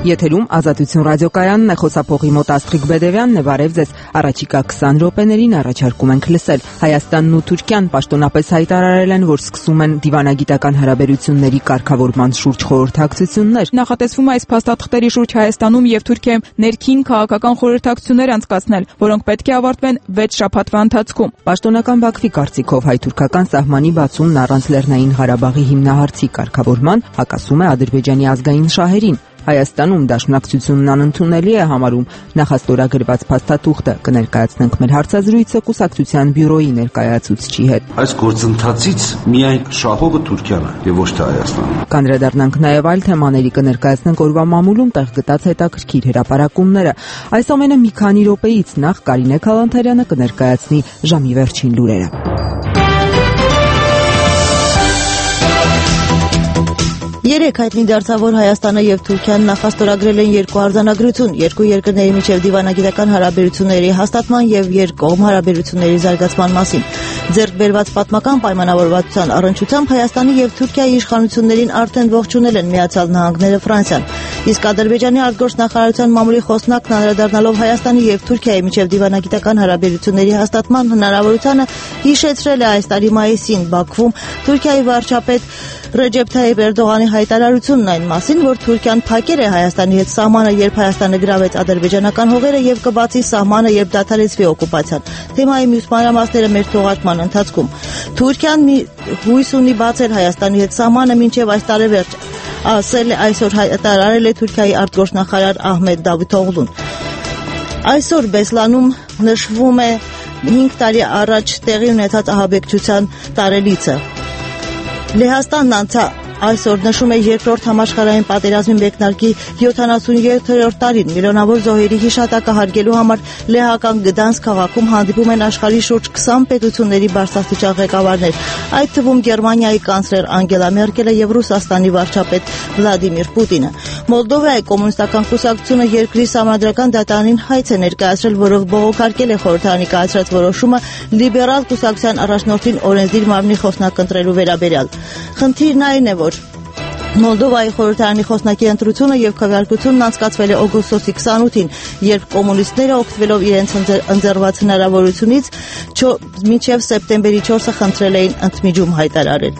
Եթերում Ազատություն ռադիոկայանն է, խոսափողի մոտ Աստղիկ Բեդևյանն է, բարև ձեզ։ Առաջիկա 20 րոպեներին առաջարկում ենք լսել։ Հայաստանն ու Թուրքիան պաշտոնապես հայտարարել են, որ սկսում են դիվանագիտական հարաբերությունների կարգավորման շուրջ խորհրդակցություններ։ Նախատեսվում է այս փաստաթղթերի շուրջ Հայաստանում եւ Թուրքիայում ներքին քաղաքական խորհրդակցություններ անցկացնել, որոնք պետք է ավարտվեն 6 շաբաթվա ընթացքում։ Պաշտոնական Բաքվի կարծիքով հայ-թուրքական սահմանի բացումն առանց Լեռնային Ղարաբաղի հիմնահարցի կարգավորման հակասում է Ադրբեջանի ազգային շահերին։ Հայաստանում դաշնակցությունն անընդունելի է համարում նախաստորագրված փաստաթուղթը։ Կներկայացնենք մեր հարցազրույցը կուսակցության բյուրոյի ներկայացուցչի հետ։ Այս գործընթացից միայն շահողը Թուրքիան է եւ ոչ թե Հայաստանը։ Կանդրադառնանք նաեւ այլ թեմաների, կներկայացնենք օրվա մամուլում տեղ գտած հետաքրքիր հրապարակումները։ Այս ամենը մի քանի րոպեից նախ Կարինե Քալանթարյանը կներկայացնի ժամի վերջին լուրերը։ Երեք հայտնի դարձավ, որ Հայաստանը եւ Թուրքիան նախաստորագրել են երկու արձանագրություն, երկու երկրների միջև դիվանագիտական հարաբերությունների հաստատման եւ երկկողմ հարաբերությունների զարգացման մասին։ Ձեռք բերված պատմական պայմանավորվածության առնչությամբ Հայաստանի եւ Թուրքիայի իշխանություններին արդեն ողջունել են Միացյալ Նահանգները, Ֆրանսիան։ Իսկ Ադրբեջանի արտգործնախարարության մամուլի խոսնակն անդրադառնալով Հայաստանի եւ Թուրքիայի միջև դիվանագիտական հարաբերությունների հաստատման հնարավորությանը հիշեցրել է այս տարի մայիսին Բաքվում Թուրքիայի վարչապետ Ռեջեփ Թայիփ Էրդողանի հայտարարությունն այն մասին, որ Թուրքիան փակեր է Հայաստանի հետ սահմանը, երբ Հայաստանը գրավեց ադրբեջանական հողերը եւ կբացի սահմանը, երբ դադարեցվի օկուպացիան։ Թեմայի մյուս մանրամասները մեր թողարկման ընթացքում։ Թուրքիան հույս ունի բացել Հայաստանի հետ սահմանը մինչեւ այս տարեվերջ, ասել է այսօր հայտարարել է Թուրքիայի արտգործնախարար Ահմեդ Դավութօղլուն։ Այսօր Բեսլանում նշվում է 5 տարի առաջ տեղի ունեցած ահաբեկչության տարելիցը։ Լեհաստանն այսօր նշում է երկրորդ համաշխարհային պատերազմի մեկնարկի 77-րդ տարին։ Միլիոնավոր զոհերի հիշատակը հարգելու համար լեհական Գդանսկ քաղաքում հանդիպում են աշխարհի շուրջ 20 պետությունների բարձրաստիճան ղեկավարներ, այդ թվում Գերմանիայի կանցլեր Անգելա Մերկելը եւ Ռուսաստանի վարչապետ Վլադիմիր Պուտինը։ Մոլդովայի կոմունիստական կուսակցությունը երկրի սահմանադրական դատարանին հայց է ներկայացրել, որով բողոքարկել է խորհրդարանի կայացրած որոշումը լիբերալ կուսակցության առաջնորդին օրենսդիր մարմնի խոսնակ ընտրելու վերաբերյալ։ Խնդիրն այն է, որ Մոլդովայի խորհրդարանի խոսնակի ընտրությունը եւ քվեարկությունն անցկացվել է օգոստոսի 28-ին, երբ կոմունիստները օգտվելով իրենց ընձեռված հնարավորությունից մինչև սեպտեմբերի 4-ը խնդրել էին ընդմիջում հայտարարել։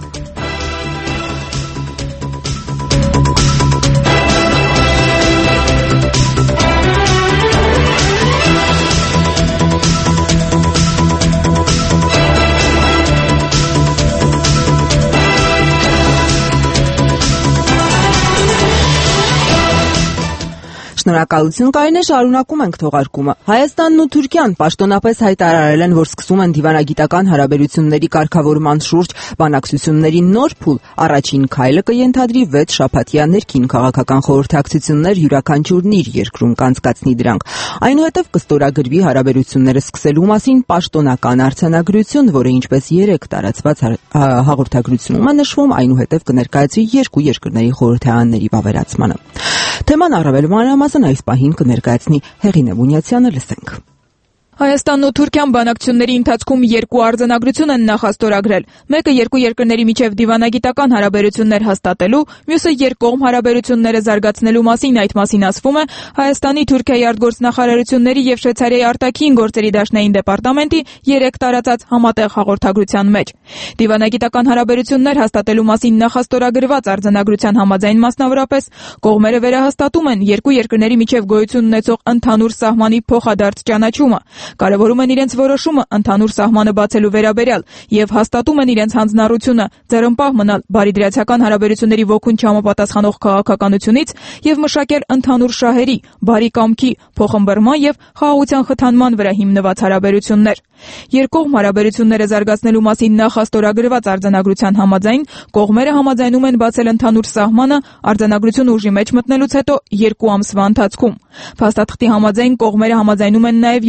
Շնորհակալություն Կարինե, շարունակում ենք թողարկումը։ Հայաստանն ու Թուրքիան պաշտոնապես հայտարարել են, որ սկսում են դիվանագիտական հարաբերությունների կարգավորման շուրջ բանակցությունների նոր փուլ։ Առաջին քայլը կենթադրի 6 շաբաթյա ներքին քաղաքական խորհրդակցություններ յուրաքանչյուրն իր երկրում կանցկացնի դրանք։ Այնուհետև կստորագրվի հարաբերությունները սկսելու մասին պաշտոնական արձանագրություն, որը ինչպես 3 տարածված հաղորդագրությունում է նշվում, այնուհետև կներկայացվի երկու երկրների խորհրդարանների վավերացմանը։ Թեման առավել մանրամասն այս պահին կներկայացնի Հեղինե Բունյացյանը, լսենք։ Հայաստանն ու Թուրքիան բանակցությունների ընթացքում երկու արձանագրություն են նախաստորագրել։ Մեկը երկու երկրների միջև դիվանագիտական հարաբերություններ հաստատելու, մյուսը երկկողմ հարաբերությունները զարգացնելու մասին։ Այդ մասին ասվում է Հայաստանի, Թուրքիայի արտգործնախարարությունների եւ Շվեյցարիայի արտաքին գործերի դաշնային դեպարտամենտի 3 տարածած համատեղ հաղորդագրության մեջ։ Դիվանագիտական հարաբերություններ հաստատելու մասին նախաստորագրված արձանագրության համաձայն մասնավորապես կողմերը վերահաստատում են երկու երկրների միջև գոյություն ունեցող ընդհանուր սահմանի փոխադարձ ճանաչումը, կարևորում են իրենց որոշումը ընդհանուր սահմանը բացելու վերաբերյալ եւ հաստատում են իրենց հանձնառությունը ձեռնպահ մնալ բարիդրացիական հարաբերությունների ոգուն չհամապատասխանող քաղաքականությունից եւ մշակել ընդհանուր շահերի, բարի կամքի, փոխըմբռնման եւ խաղաղության խթանման վրա հիմնված հարաբերություններ։ Երկկողմ հարաբերությունները զարգացնելու մասին նախաստորագրված արձանագրության համաձայն կողմերը համաձայնում են բացել ընդհանուր սահմանը արձանագրությունը ուժի մեջ մտնելուց հետո 2 ամսվա ընթացքում։ Փաստաթղթի համաձայն կողմերը համաձայնում են նաեւ երկու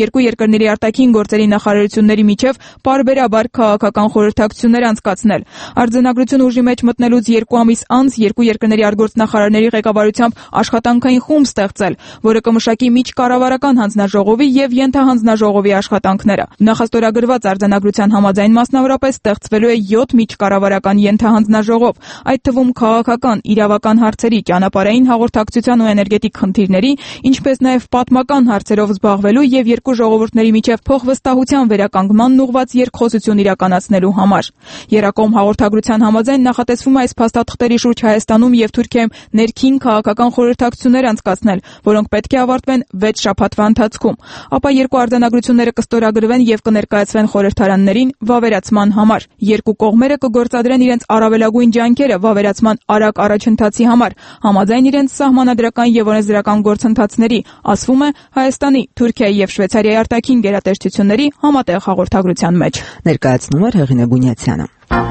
երկրների արտաքին գործերի նախարարությունների միջև պարբերաբար քաղաքական խորհրդակցություններ անցկացնել։ Արձանագրություն ուժի մեջ մտնելուց 2 ամիս անց երկու երկրների արտգործնախարարների ղեկավարությամբ աշխատանքային խումբ ստեղծել, որը կմշակի միջկառավարական հանձնաժողովի եւ ենթահանձնաժողովի աշխատանքները։ Նախաստորագրված արձանագրության համաձայն մասնավորապես ստեղծվելու է 7 միջկառավարական ենթահանձնաժողով, այդ թվում քաղաքական, իրավական հարցերի, ճանապարհային հաղորդակցության ու էներգետիկ խնդիրների, ինչպես նաև պատմական հարցերով զբաղվելու եւ երկու ժողովուրդների միջև փոխվստահության վերականգմանն ուղղված երկխոսություն իրականացնելու համար։ Երակոմ հաղորդագրության համաձայն նախատեսվում է այս փաստաթղթերի շուրջ Հայաստանում եւ Թուրքիայում ներքին քաղաքական խորհրդակցություններ անցկացնել, որոնք պետք է ավարտվեն 6 շաբաթվա ընթացքում, ապա երկու արձանագրությունները կստորագրվեն եւ կներկայացվեն խորհրդարաններին վավերացման համար։ Երկու կողմերը կգործադրեն իրենց առավելագույն ջանքերը վավերացման արագ առաջընթացի համար, համաձայն իրենց սահմանադրական եւ օրենսդրական գործընթացների, ասվում է Հայաստանի, Թուրքիայի եւ Շվեյցարիայի արտաքին գերատեսչությունների համատեղ հաղորդագրության մեջ։ Ներկայացնում է Հեղինե Բունյացյանը։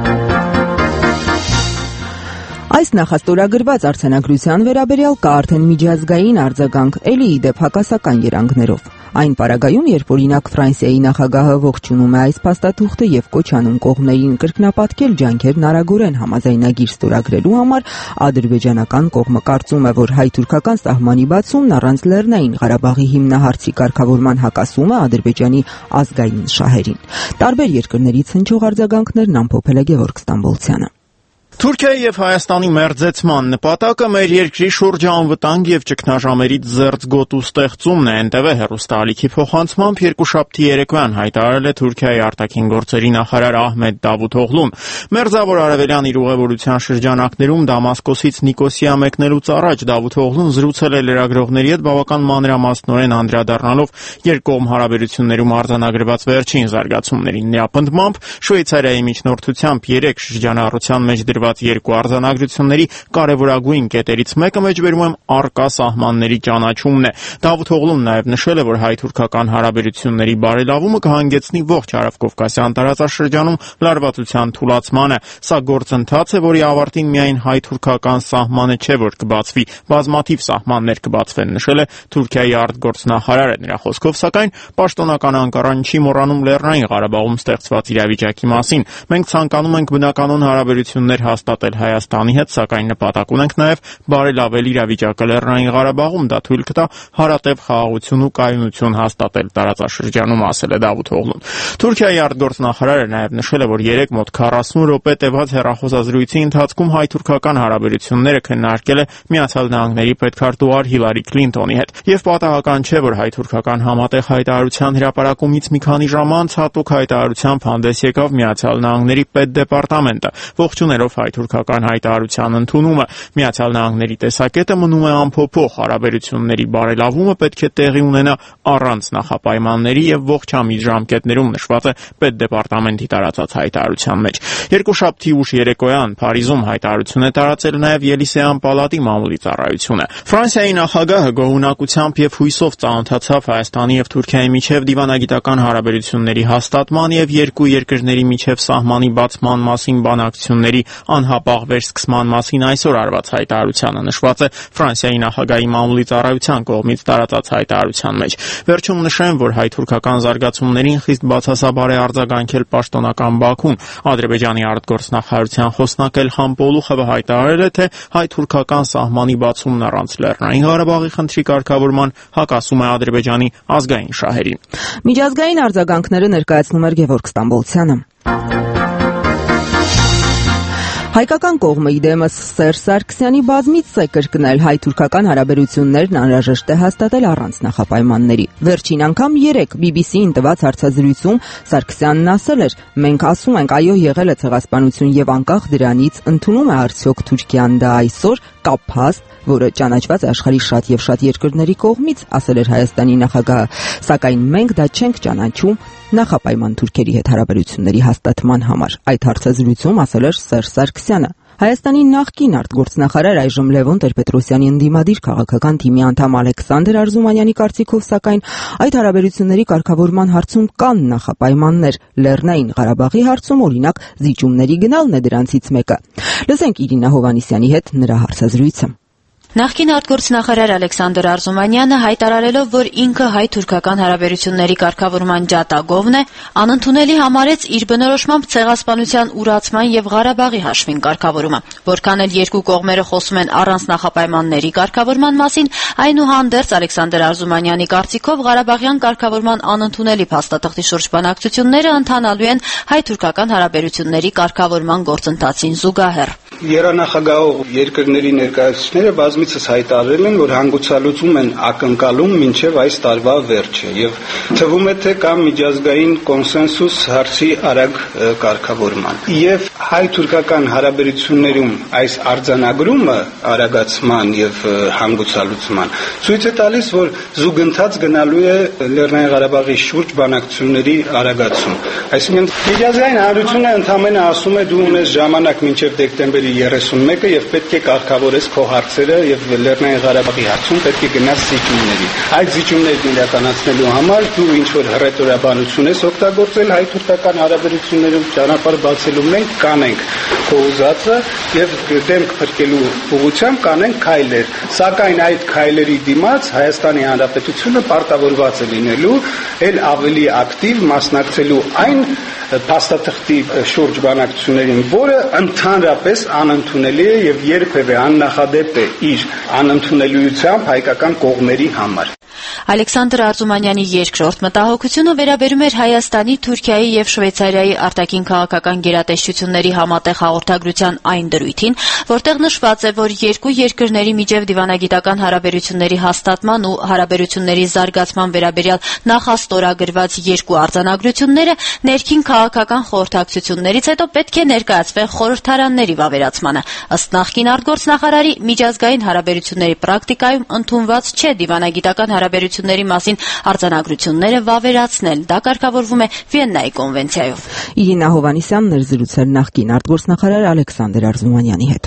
Այս նախաստորագրված արձանագրության վերաբերյալ կա արդեն միջազգային արձագանք, ելի իդեպ հակասական երանգներով։ Այն պարագայում, երբ օրինակ Ֆրանսիայի նախագահը ողջունում է այս փաստաթուղթը եւ կոչ անում կողմերին կրկնապատկել ջանքերն արագորեն համաձայնագիր ստորագրելու համար, ադրբեջանական կողմը կարծում է, որ հայ-թուրքական սահմանի բացումն առանց Լեռնային Ղարաբաղի հիմնահարցի կարգավորման հակասում է Ադրբեջանի ազգային շահերին։ Տարբեր երկրներից հնչող արձագանքներն ամփոփել է Գևորգ Ստամբոլցյանը։ Թուրքիայի եւ Հայաստանի մերձեցման նպատակը մեր երկրի շուրջը անվտանգ եւ ճգնաժամերից զերծ գոտու ստեղծումն է, ՆՏՎ հեռուստաալիքի փոխանցմամբ երկուշաբթի երեկոյան հայտարարել է Թուրքիայի արտաքին գործերի նախարար Ահմեդ Դավութօղլուն։ Մերձավոր արևելյան իր ուղևորության շրջանակներում Դամասկոսից Նիկոսիա մեկնելուց առաջ Դավութօղլուն զրուցել է լրագրողների հետ բավական մանրամասնորեն անդրադառնալով երկկողմ հարաբերություններում արձանագրված վերջին զարգացումներին։ Նրա պնդմամբ Շվեյցարիայի միջնորդությամբ 3 շրջանառության մեջ դրված երկու արձանագրությունների կարևորագույն կետերից մեկը մեջբերում առկա սահմանների ճանաչումն է։ Դավութօղլուն նաև նշել է, որ հայ-թուրքական հարաբերությունների բարելավումը կհանգեցնի ողջ Հարավկովկասյան տարածաշրջանում լարվածության թուլացմանը։ Սա գործընթաց է, որի ավարտին միայն հայ-թուրքական սահմանը չէ, որ կբացվի, բազմաթիվ սահմաններ կբացվեն, նշել է Թուրքիայի արտգործնախարարը։ Նրա խոսքով, սակայն, պաշտոնական Անկարան չի մոռանում Լեռնային Ղարաբաղում ստեղծված իրավիճակի մասին։ Մենք ցանկանում ենք բնականոն հարաբերություններ հաստատել Հայաստանի հետ, սակայն նպատակ ունենք նաև բարելավել իրավիճակը Լեռնային Ղարաբաղում, դա թույլ կտա հարատև խաղաղություն ու կայունություն հաստատել տարածաշրջանում, ասել է Դավութօղլուն։ Թուրքիայի արտգործնախարարը նաև նշել է, որ 3 մոտ 40 րոպե տևած հեռախոսազրույցի ընթացքում հայ-թուրքական հարաբերությունները քննարկել է Միացյալ Նահանգների պետքարտուղար Հիլարի Քլինտոնի հետ, եւ պատահական չէ, որ հայ-թուրքական համատեղ հայտարարության հրապարակումից մի քանի ժամ անց հատուկ հայտարարությամբ հանդես եկավ Միացյալ Նահանգների պետդեպարտամենտը, ողջուներով հայ-թուրքական հայտարարության ընդունումը։ Միացյալ Նահանգների տեսակետը մնում է անփոփոխ, հարաբերությունների բարելավումը պետք է տեղի ունենա առանց նախապայմանների եւ ողջամիտ ժամկետներում, նշված է պետդեպարտամենտի տարածած հայտարարության մեջ։ Երկուշաբթի ուշ երեկոյան Փարիզում հայտարարություն է տարածել նաեւ Ելիսեյան պալատի մամուլի ծառայությունը։ Ֆրանսիայի նախագահը գոհունակությամբ եւ հույսով ծանոթացավ Հայաստանի եւ Թուրքիայի միջև դիվանագիտական հարաբերությունների հաստատման եւ երկու երկրների միջև սահմանի բացման մասին բանակցությունների անհապաղ վերսկսման մասին այսօր արված հայտարարությանը, նշված է Ֆրանսիայի նախագահի մամուլի ծառայության կողմից տարածած հայտարարության մեջ։ Վերջում նշեմ, որ հայ-թուրքական զարգացումներին խիստ բացասաբար է արձագանքել պաշտոնական Բաքուն։ Ադրբեջանի արտգործնախարարության խոսնակ Էլհամ Պոլուխովը հայտարարել է, թե հայ-թուրքական սահմանի բացումն առանց Լեռնային Ղարաբաղի խնդրի կարգավորման հակասում է Ադրբեջանի ազգային շահերին։ Միջազգային արձագանքները ներկայացնում էր Գևորգ Ստամբոլցյանը։ Հայկական կողմը իդեմս Սերժ Սարգսյանի բազմից է կրկնել հայ-թուրքական հարաբերություններն անհրաժեշտ է հաստատել առանց նախապայմանների։ Վերջին անգամ 3 BBC-ին տված հարցազրույցում Սարգսյանն ասել էր. «Մենք ասում ենք, այո, եղել է ցեղասպանություն եւ անկախ դրանից ընդունում է արդյոք Թուրքիան դա այսօր կա փաստ, որը ճանաչված է աշխարհի շատ եւ շատ երկրների կողմից», ասել էր Հայաստանի նախագահը, սակայն մենք դա չենք ճանաչում նախապայման թուրքերի հետ հարաբերությունների հաստատման համար։ Այդ հարցազրույցում ասել էր Սերժ Սարգսյանը։ Հայաստանի նախկին արտգործնախարար այժմ Լևոն Տեր-Պետրոսյանի ընդդիմադիր քաղաքական թիմի անդամ Ալեքսանդր Արզումանյանի կարծիքով, սակայն այդ հարաբերությունների կարգավորման հարցում կան նախապայմաններ։ Լեռնային Ղարաբաղի հարցում, օրինակ, զիջումների գնալն է դրանցից մեկը։ Լսենք Իրինա Հովհաննիսյանի հետ նրա հարցազրույցը։ Նախկին արտգործնախարար Ալեքսանդր Արզումանյանը հայտարարելով, որ ինքը հայ-թուրքական հարաբերությունների կարգավորման ջատագովն է, անընդունելի համարեց իր բնորոշմամբ ցեղասպանության ուրացման եւ Ղարաբաղի հաշվին կարգավորումը։ Որքան էլ երկու կողմերը խոսում են առանց նախապայմանների կարգավորման մասին, այնուհանդերձ Ալեքսանդր Արզումանյանի կարծիքով Ղարաբաղյան կարգավորման անընդունելի փաստաթղթի շուրջ բանակցությունները ընթանալու են հայ-թուրքական հարաբերությունների կարգավորման գործընթացին զուգահեռ։ Երանախագահող երկրների ներկայացուցիչները բազմիցս հայտարարել են, որ հանգուցալուծում են ակնկալում մինչև այս տարվա վերջը եւ թվում է թե կա միջազգային կոնսենսուս հարցի արագ կարգավորման։ Եվ հայ-թուրքական հարաբերություններում այս արձանագրումը արագացման եւ հանգուցալուծման ցույց է տալիս, որ զուգընթաց գնալու է Լեռնային Ղարաբաղի շուրջ բանակցությունների արագացում։ Այսինքն միջազգային հանրությունը ընդամենը ասում է դու ունես ժամանակ մինչև դեկտեմբերի 31-ը եւ պետք է կարգավորես քո հարցերը եւ Լեռնային Ղարաբաղի հարցում պետք է գնաս զիջումների։ Այդ զիջումներն իրականացնելու համար դու ինչ որ հռետորաբանություն ես օգտագործել հայ-թուրքական հարաբերություններում ճանապարհ բացելու մենք կանենք քո ուզածը եւ դեմք փրկելու ուղղությամբ կանենք քայլեր։ Սակայն այդ քայլերի դիմաց Հայաստանի Հանրապետությունը պարտավորված է լինելու ել ավելի ակտիվ մասնակցելու այն փաստաթղթի շուրջ բանակցություններին, որը ընդհանրապես անընդունելի է եւ երբևէ աննախադեպ է իր անընդունելիությամբ հայկական կողմերի համար։ Ալեքսանդր Արզումանյանի երկրորդ մտահոգությունը վերաբերում էր Հայաստանի, Թուրքիայի եւ Շվեյցարիայի արտաքին քաղաքական գերատեսչությունների համատեղ հաղորդագրության այն դրույթին, որտեղ նշված է, որ երկու երկրների միջև դիվանագիտական հարաբերությունների հաստատման ու հարաբերությունների զարգացման վերաբերյալ նախաստորագրված երկու արձանագրությունները ներքին քաղաքական խորհրդակցություններից հետո պետք է ներկայացվեն խորհրդարանների վավերացմանը։ Ըստ նախկին արտգործնախարարի, միջազգային հարաբերությունների պրակտիկայում ընդունված չէ դիվանագիտական հարաբերությունների մասին արձանագրությունները վավերացնել։ Դա կարգավորվում է Վիեննայի կոնվենցիայով։ Իրինա Հովհաննիսյանն էր զրուցել նախկին արտգործնախարար Ալեքսանդր Արզումանյանի հետ։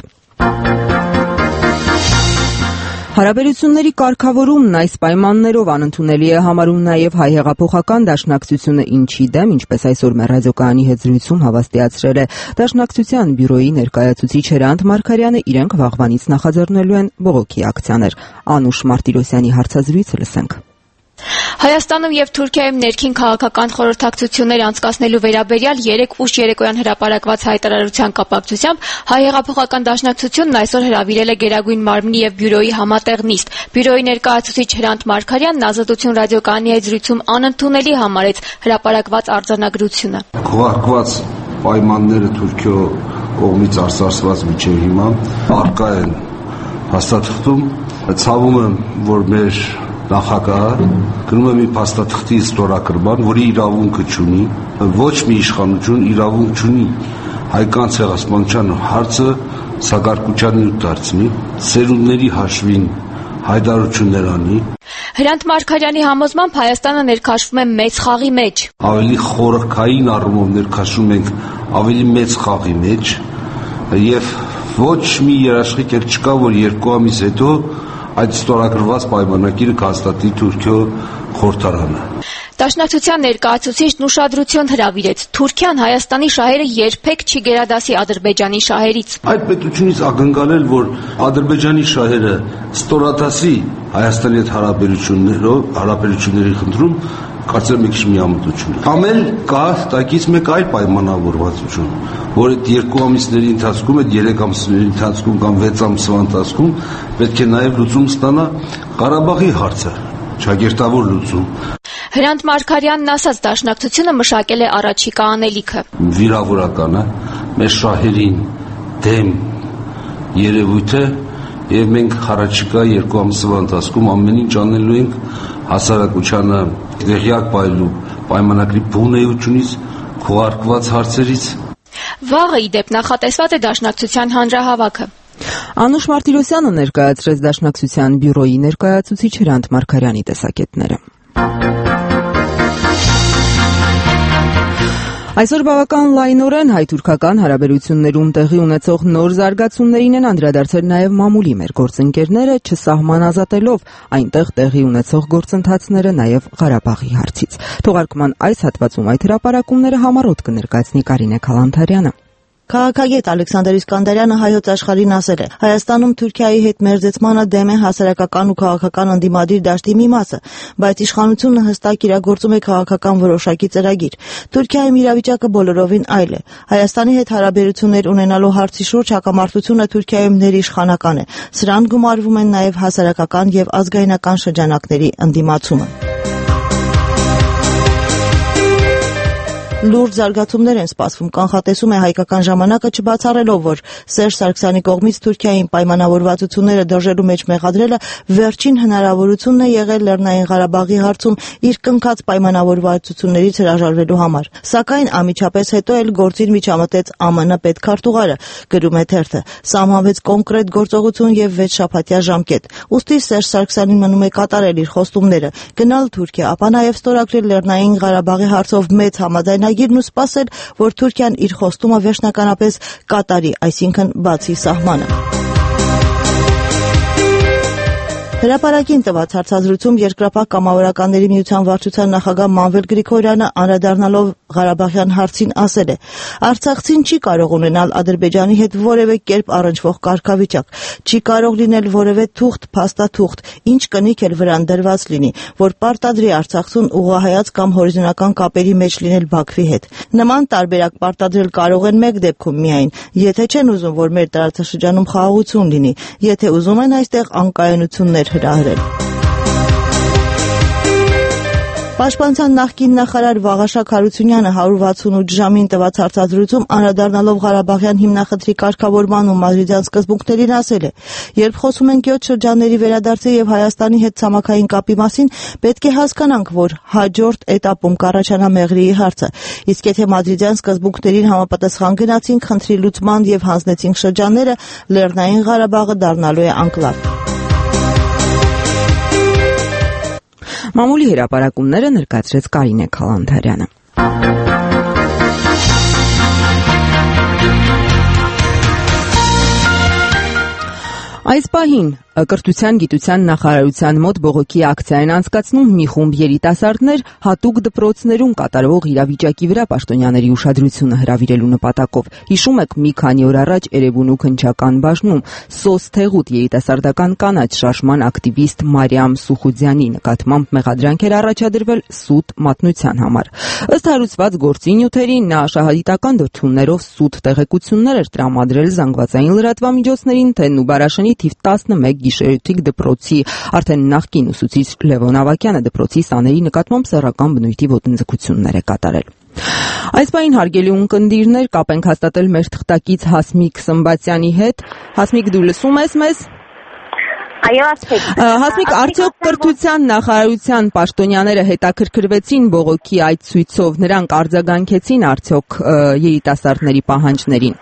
Հարաբերությունների կարգավորումն այս պայմաններով անընդունելի է համարում նաև հայ հեղափոխական դաշնակցությունը, ինչի դեմ, ինչպես այսօր մեր ռադիոկայանի հետ զրույցում հավաստիացրել է Դաշնակցության բյուրոյի ներկայացուցիչ Հրանտ Մարգարյանը, իրենք վաղվանից նախաձեռնելու են բողոքի ակցիաներ։ Անուշ Մարտիրոսյանի հարցազրույցը լսենք։ Հայաստանում եւ Թուրքիայում ներքին քաղաքական խորհրդակցություններ անցկացնելու վերաբերյալ 3 ուշ երեկոյան հրապարակված հայտարարության կապակցությամբ Հայ հեղափոխական դաշնակցությունն այսօր հրավիրել է Գերագույն մարմնի եւ բյուրոյի համատեղ նիստ։ Բյուրոյի ներկայացուցիչ Հրանտ Մարգարյանն Ազատություն ռադիոկայանի հետ զրույցում անընդունելի համարեց հրապարակված արձանագրությունը։ Քողարկված պայմանները Թուրքիո կողմից արձարծված միջև հիմա արկա են հաստատվում։ Ցավում եմ, որ մեր նախագահը գնում է մի փաստաթղթի ստորագրման, որի իրավունքը չունի, ոչ մի իշխանություն իրավունք չունի հայկական ցեղասպանության հարցը սակարկության նյութ դարձնի, սերունդների հաշվին հայտարարություններ անի։ Հրանտ Մարգարյանի համոզմամբ Հայաստանը ներքաշվում է մեծ խաղի մեջ։ Ավելի խորքային առումով ներքաշվում ենք ավելի մեծ խաղի մեջ եւ ոչ մի երաշխիք չկա, որ 2 ամիս հետո այդ ստորագրված պայմանագիրը կհաստատի Թուրքիո խորհրդարանը։ Դաշնակցության ներկայացուցիչն ուշադրություն հրավիրեց. Թուրքիան Հայաստանի շահերը երբեք չի գերադասի Ադրբեջանի շահերից։ Այդ պետությունից ակնկալել, որ Ադրբեջանի շահերը ստորադասի Հայաստանի հետ հարաբերությունների խնդրում, կարծեմ մի քիչ միամտություն։ Ամեն կա տակից մեկ այլ պայմանավորվածություն, որ այդ 2 ամիսների ընթացքում, այդ 3 ամիսների ընթացքում կամ 6 ամսվա ընթացքում պետք է նաև լուծում ստանա Ղարաբաղի հարցը, ճակերտավոր լուծում։ Հրանտ Մարգարյանն ասաց, դաշնակցությունը մշակել է առաջիկա անելիքը։ Վիրավորականը մեր շահերին դեմ երևույթ է եւ մենք առաջիկա 2 ամսվա ընթացքում ամեն ինչ անելու ենք հասարակությանը դեղյակ պայելու պայմանագրի բունեությունից, քողարկված հարցերից։ Վաղը ի դեպ նախատեսված է դաշնակցության հանրահավաքը։ Անուշ Մարտիրոսյանը ներկայացրեց Դաշնակցության բյուրոյի ներկայացուցիչ Հրանտ Մարգարյանի տեսակետները։ Այսօր բավական լայնորեն հայ-թուրքական հարաբերություններում տեղի ունեցող նոր զարգացումներին են անդրադարձել նաև մամուլի մեր գործընկերները, չսահմանազատելով այնտեղ տեղի ունեցող գործընթացները նաև Ղարաբաղի հարցից։ Թողարկման այս հատվածում այդ հրապարակումները համառոտ կներկայացնի Կարինե Քալանթարյանը։ Քաղաքագետ Ալեքսանդր Իսկանդարյանը Հայոց Աշխարհին ասել է. Հայաստանում Թուրքիայի հետ մերձեցմանը դեմ է հասարակական ու քաղաքական ընդդիմադիր դաշտի մի մասը, բայց իշխանությունը հստակ իրագործում է քաղաքական որոշակի ծրագիր։ Թուրքիայում իրավիճակը բոլորովին այլ է։ Հայաստանի հետ հարաբերություններ ունենալու հարցի շուրջ հակամարտությունը Թուրքիայում ներիշխանական է։ Սրան գումարվում են նաև հասարակական եւ ազգայնական շրջանակների ընդդիմացումը։ Լուրջ զարգացումներ են սպասվում, կանխատեսում է Հայկական ժամանակը, չբացառելով, որ Սերժ Սարգսյանի կողմից Թուրքիային պայմանավորվածությունները դրժելու մեջ մեղադրելը վերջին հնարավորությունն է եղել Լեռնային Ղարաբաղի հարցում իր կնքած պայմանավորվածություններից հրաժարվելու համար։ Սակայն անմիջապես հետո էլ գործին միջամտեց ԱՄՆ պետքարտուղարը, գրում է թերթը, սահմանվեց կոնկրետ գործողություն եւ 6 շաբաթյա ժամկետ։ Ուստի Սերժ Սարգսյանին մնում է կատարել իր խոստումները, գնալ Թուրքիա, ապա նաեւ ստորագրել Լեռնային Ղարաբաղի հարցով մեծ համաձայնագիրն ու սպասել, որ Թուրքիան իր խոստումը վերջնականապես կատարի, այսինքն բացի սահմանը։ Հրապարակին տված հարցազրույցում Երկրապահ կամավորականների միության վարչության նախագահ Մանվել Գրիգորյանը անդրադառնալով Ղարաբաղյան հարցին ասել է. Արցախցին չի կարող ունենալ Ադրբեջանի հետ որևէ կերպ առնչվող կարգավիճակ, չի կարող լինել որևէ թուղթ, փաստաթուղթ, ինչ կնիք էլ վրան դրված լինի, որ պարտադրի Արցախցուն ուղղահայաց կամ հորիզոնական կապերի մեջ լինել Բաքվի հետ։ Նման տարբերակ պարտադրել կարող են մեկ դեպքում միայն, եթե չեն ուզում, որ մեր տարածաշրջանում խաղաղություն լինի, եթե ուզում են այստեղ անկայունություններ հրահրել։ Պաշտպանության նախկին նախարար Վաղաշակ Հարությունյանը 168 ժամին տված հարցազրույցում անդրադառնալով Ղարաբաղյան հիմնախնդրի կարգավորման ու մադրիդյան սկզբունքներին ասել է. Երբ խոսում ենք 7 շրջանների վերադարձի եւ Հայաստանի հետ ցամաքային կապի մասին, պետք է հասկանանք, որ հաջորդ էտապում կառաջանա Մեղրիի հարցը, իսկ եթե մադրիդյան սկզբունքներին համապատասխան գնացինք, խնդրի լուծման եւ հանձնեցինք շրջանները, Լեռնային Ղարաբաղը դառնալու է անկլավ։ Մամուլի հրապարակումները ներկայացրեց Կարինե Քալանթարյանը։ Այս պահին Կրթության գիտության նախարարության մոտ բողոքի ակցիա են անցկացնում մի խումբ երիտասարդներ հատուկ դպրոցներում կատարվող իրավիճակի վրա պաշտոնյաների ուշադրությունը հրավիրելու նպատակով։ Հիշում եք, մի քանի օր առաջ Էրեբունու քննչական բաժնում SOS Թեղուտ երիտասարդական կանաչ շարժման ակտիվիստ Մարիամ Սուխուդյանի նկատմամբ մեղադրանք էր առաջադրվել սուտ մատնության համար։ Ըստ հարուցված գործի նյութերի նա շահադիտական դրդումներով սուտ տեղեկություններ էր տրամադրել զանգվածային լրատվամիջոցներին, թե Նուբարաշենի թիվ 11 գիշերօթիկ դպրոցի արդեն նախկին ուսուցիչ Լևոն Ավակյանը դպրոցի սաների նկատմամբ սեռական բնույթի ոտնձգություններ է կատարել։ Այս պահին հարգելի ունկնդիրներ, կապ ենք հաստատել մեր թղթակից Հասմիկ Սմբատյանի հետ։ Հասմիկ, դու լսում ես մեզ։ Այո, ասեք։ Հասմիկ, արդյոք կրթության նախարարության պաշտոնյաները հետաքրքրվեցին բողոքի այդ ցույցով, նրանք արձագանքեցին արդյոք երիտասարդների պահանջներին։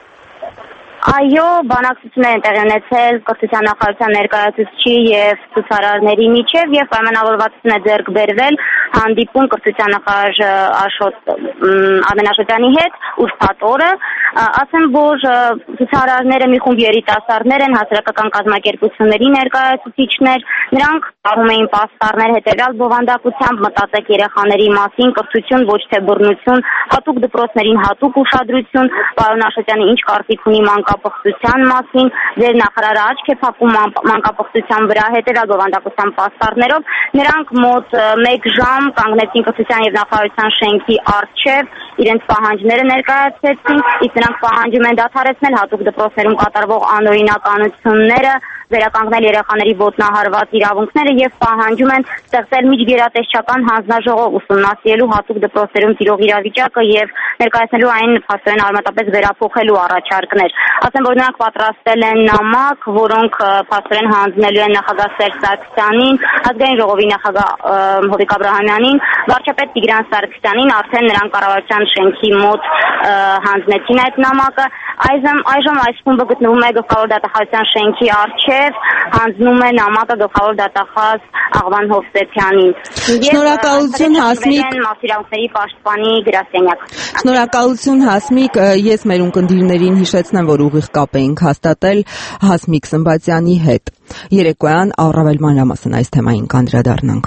Այո, բանակցություններ են տեղի ունեցել կրթության նախարարության ներկայացուցիչի եւ ցուցարարների միջև եւ պայմանավորվածություն է ձեռք բերվել հանդիպում կրթության նախարար Աշոտ Ամենաշոտյանի հետ ուրբաթ օրը։ Ասեմ, որ ցուցարարները մի խումբ երիտասարդներ են, հասարակական կազմակերպությունների ներկայացուցիչներ, նրանք կարող էին պաստառներ հետեւյալ բովանդակությամբ մտածեք երեխաների մասին, կրթություն ոչ թե բռնություն, հատուկ դպրոցներին հատուկ ուշադրություն, պարոն Աշոտյանը ինչ կարծիք ունի մանկապղծության մասին, ձեր նախարարը աչք է փակում մանկապղծության վրա, հետեւյալ բովանդակության պաստառներով, նրանք մոտ 1 ժամ կանգնեցին կրթության եւ նախարարության շենքի առջև, իրենց պահանջները ներկայացրեցին, իսկ նրանք պահանջում են դադարեցնել հատուկ դպրոցներում կատարվող անօրինականությունները, վերականգնել երեխաների ոտնահարված իրավունքները եւ պահանջում են ստեղծել միջգերատեսչական հանձնաժողով ուսումնասիրելու հատուկ դպրոցներում տիրող իրավիճակը եւ ներկայացնելու այն փաստորեն արմատապես վերափոխելու առաջարկներ։ Ասեմ, որ նրանք պատրաստել են նամակ, որոնք փաստորեն հանձնելու են նախագահ Սերժ Սարգսյանին, ազգային ժողովի նախագահ Հովիկ Աբրահամյանին, վարչապետ Տիգրան Սարգսյանին, արդեն նրանք կառավարության շենքի մոտ հանձնեցին այդ նամակը։ Այժմ այս խումբը գտնվում է գլխավոր դատախազության շենքի առջև, հանձնում է նամակը գլխավոր դատախազ Աղվան Հովսեփյանին։ Շնորհակալություն Հասմիկ, Մասիրավունքների պաշտպանի գրասենյակ։ Շնորհակալություն Հասմիկ, ես մեր ունկնդիրներին հիշեցնեմ, որ ուղիղ կապ էինք հաստատել Հասմիկ Սմբատյանի հետ։ Երեկոյան առավել մանրամասն այս թեմային կանդրադառնանք։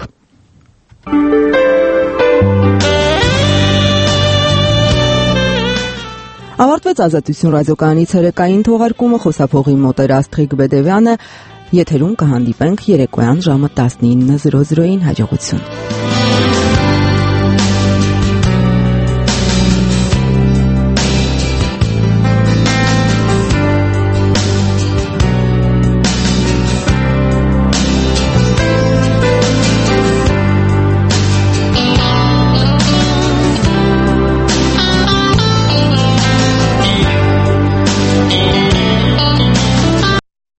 Ավարտվեց Ազատություն ռադիոկայանի ցերեկային թողարկումը, խոսափողի մոտ էր Աստղիկ Բեդևյանը, եթերում կհանդիպենք երեկոյան ժամը 19:00-ին, հաջողություն։